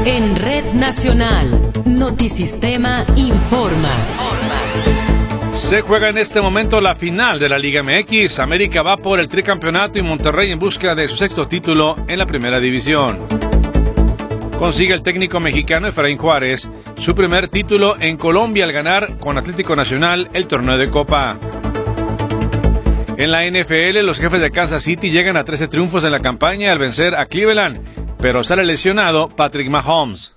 En Red Nacional, Notisistema informa. Se juega en este momento la final de la Liga MX. América va por el tricampeonato y Monterrey en busca de su sexto título en la primera división. Consigue el técnico mexicano Efraín Juárez su primer título en Colombia al ganar con Atlético Nacional el torneo de Copa. En la NFL, los Jefes de Kansas City llegan a 13 triunfos en la campaña al vencer a Cleveland, pero sale lesionado Patrick Mahomes.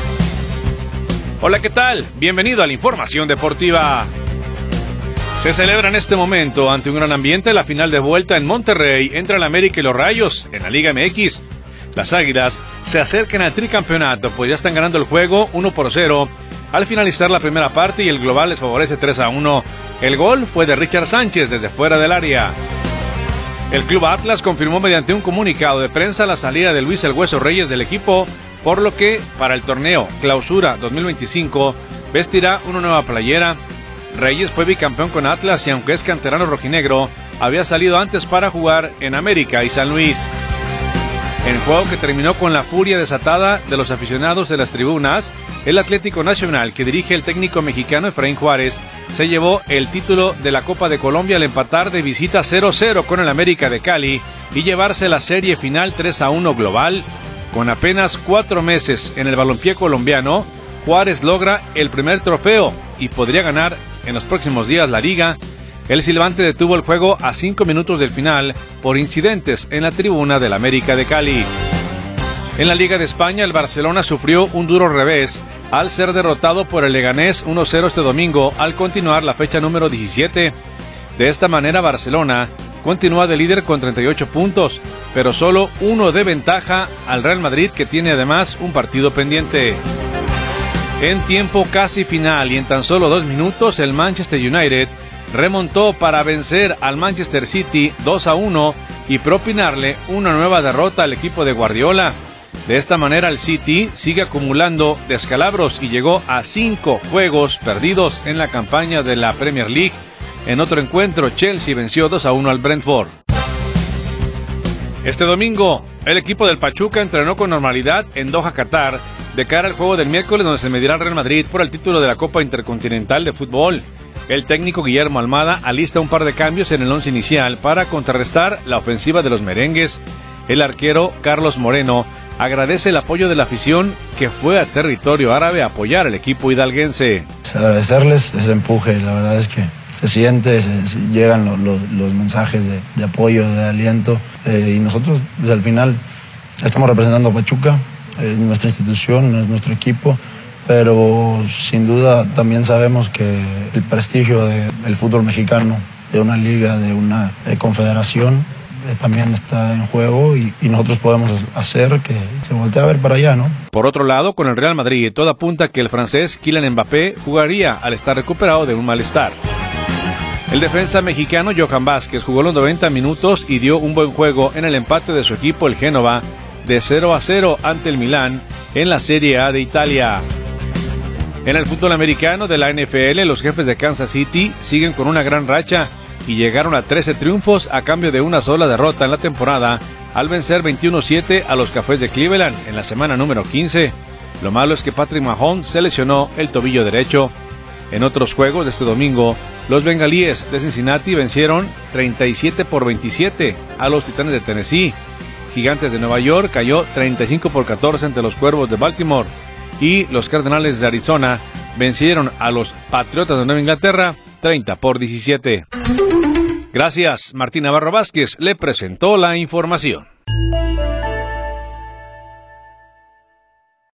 Hola, ¿qué tal? Bienvenido a la información deportiva. Se celebra en este momento, ante un gran ambiente, la final de vuelta en Monterrey entre el América y los Rayos en la Liga MX. Las Águilas se acercan al tricampeonato, pues ya están ganando el juego 1-0 al finalizar la primera parte y el global les favorece 3-1. El gol fue de Richard Sánchez desde fuera del área. El Club Atlas confirmó mediante un comunicado de prensa la salida de Luis El Hueso Reyes del equipo, por lo que para el torneo Clausura 2025 vestirá una nueva playera. Reyes fue bicampeón con Atlas y aunque es canterano rojinegro, había salido antes para jugar en América y San Luis. En juego que terminó con la furia desatada de los aficionados de las tribunas, el Atlético Nacional, que dirige el técnico mexicano Efraín Juárez, se llevó el título de la Copa de Colombia al empatar de visita 0-0 con el América de Cali y llevarse la serie final 3-1 global. Con apenas 4 meses en el balompié colombiano, Juárez logra el primer trofeo y podría ganar en los próximos días la liga. El silbante detuvo el juego a 5 minutos del final por incidentes en la tribuna del América de Cali. En la Liga de España, el Barcelona sufrió un duro revés al ser derrotado por el Leganés 1-0 este domingo al continuar la fecha número 17. De esta manera, Barcelona continúa de líder con 38 puntos, pero solo uno de ventaja al Real Madrid, que tiene además un partido pendiente. En tiempo casi final y en tan solo 2 minutos, el Manchester United remontó para vencer al Manchester City 2-1 y propinarle una nueva derrota al equipo de Guardiola. De esta manera, el City sigue acumulando descalabros y llegó a 5 juegos perdidos en la campaña de la Premier League. En otro encuentro, Chelsea venció 2-1 al Brentford. Este domingo, el equipo del Pachuca entrenó con normalidad en Doha, Qatar, de cara al juego del miércoles donde se medirá el Real Madrid por el título de la Copa Intercontinental de Fútbol. El técnico Guillermo Almada alista un par de cambios en el once inicial para contrarrestar la ofensiva de los merengues. El arquero Carlos Moreno agradece el apoyo de la afición que fue a territorio árabe a apoyar al equipo hidalguense. Agradecerles ese empuje, la verdad es que se siente, llegan los mensajes de apoyo, de aliento, y nosotros pues, al final estamos representando a Pachuca, es nuestra institución, es nuestro equipo, pero sin duda también sabemos que el prestigio del fútbol mexicano, de una liga, de una confederación, también está en juego y nosotros podemos hacer que se voltee a ver para allá, ¿no? Por otro lado, con el Real Madrid, todo apunta que el francés Kylian Mbappé jugaría al estar recuperado de un malestar. El defensa mexicano Johan Vázquez jugó los 90 minutos y dio un buen juego en el empate de su equipo, el Génova, de 0-0 ante el Milán en la Serie A de Italia. En el fútbol americano de la NFL, los Jefes de Kansas City siguen con una gran racha y llegaron a 13 triunfos a cambio de una sola derrota en la temporada al vencer 21-7 a los Cafés de Cleveland en la semana número 15. Lo malo es que Patrick Mahomes se lesionó el tobillo derecho. En otros juegos de este domingo, los Bengalíes de Cincinnati vencieron 37-27 a los Titanes de Tennessee. Gigantes de Nueva York cayó 35-14 ante los Cuervos de Baltimore y los Cardenales de Arizona vencieron a los Patriotas de Nueva Inglaterra 30-17. Gracias, Martín Navarro Vázquez le presentó la información.